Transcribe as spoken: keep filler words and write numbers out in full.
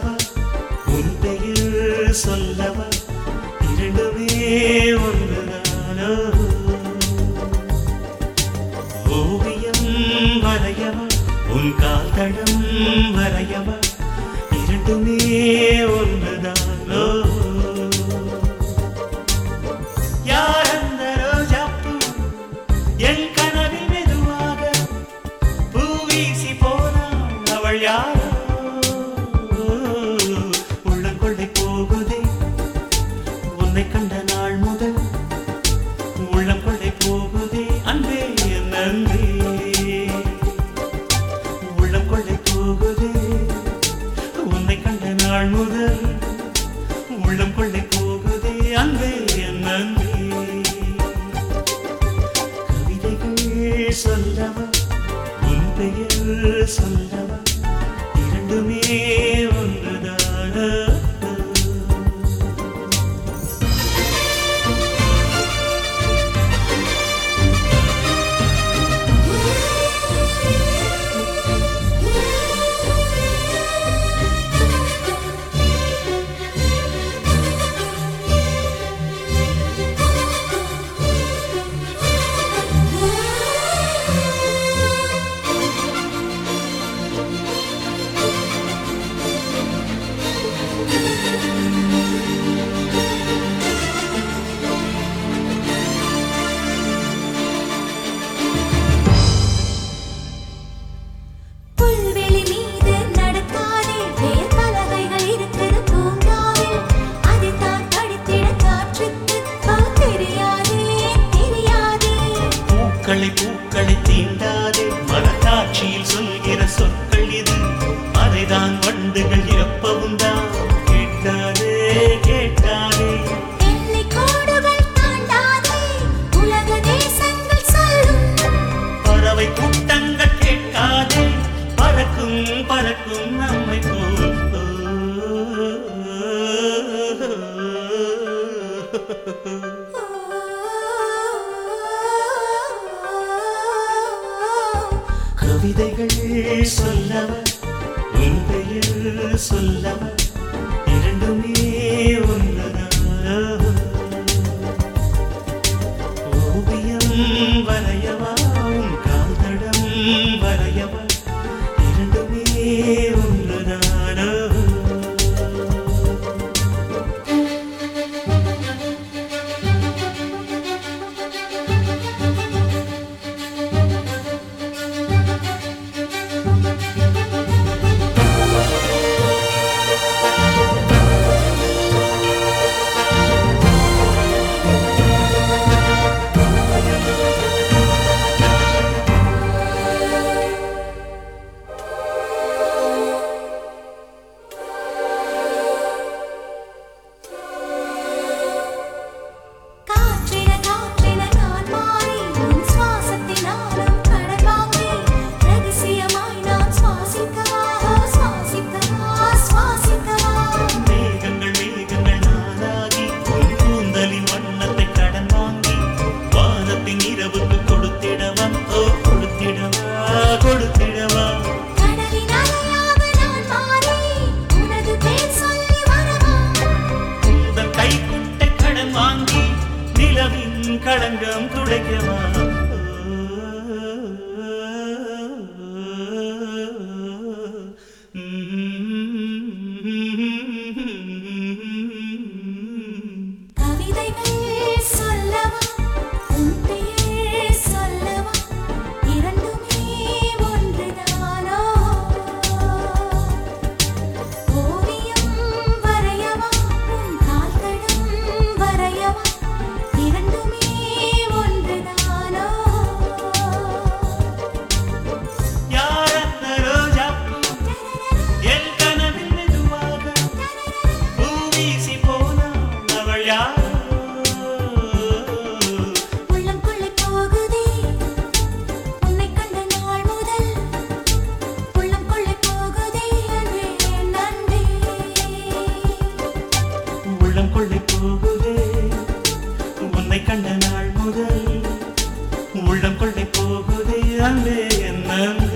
சொல்லவா உன் பெயர் சொல்லவா இரண்டுமே ஒன்றுதானோ ஓவியம் வரையவா உன் கால் தடம் வரையவா இரண்டுமே ஒன்றுதானோ யார் அந்த ரோஜாப்பூ என் கனவில் மெதுவாக பூ வீசி போனாள் அவள் யாரோ உள்ளம் கொள்ளை போகுதே உன்னை கண்ட நாள் முதல் உள்ளம் கொள்ளை போகுதே அன்பே என் அன்பே உள்ளம் கொள்ளை போகுதே உன்னை கண்ட நாள் முதல் உள்ளம் கொள்ளை போகுதே அன்பே என் அன்பே கவிதைகள் சொல்லவா உன் பெயர் சொல்லவா இரண்டுமே ஒன்றுதானா பூக்களை பூக்களை தீண்டாதே மனக்காட்சியில் சொல்கிற சொற்கள் இது அதைதான் வண்டுகள் இறப்பவும் தான் கேட்காதே கேட்காதே பறவை கூட்டங்கள் கேட்காதே பறக்கும் பறக்கும் நம்மை போல் கவிதைகள் சொல்லவா உன் பெயர் சொல்லவா இரண்டுமே ஒன்றுதானா ஓவியம் வரையவா உன் கால் தடம் வரையவா இரண்டுமே ஒன்றுதானா களங்கம் துடைக்கவா கவிதைகள் சொல்லவா உன் பெயர் சொல்லவா இரண்டுமே ஒன்றுதானோ ஓவியம் வரையவா உன் கால் தடம் வரையவா இரண்டுமே ஒன்றுதானோ யார் அந்த ரோஜாப்பூ என் கனவில் மெதுவாக பூ வீசி போனாள் அவள் யார் உள்ளம் கொள்ளை போகுதே உன்னை கண்ட நாள் முதல் உள்ளம் கொள்ளை போகுதே அன்பே என் அன்பே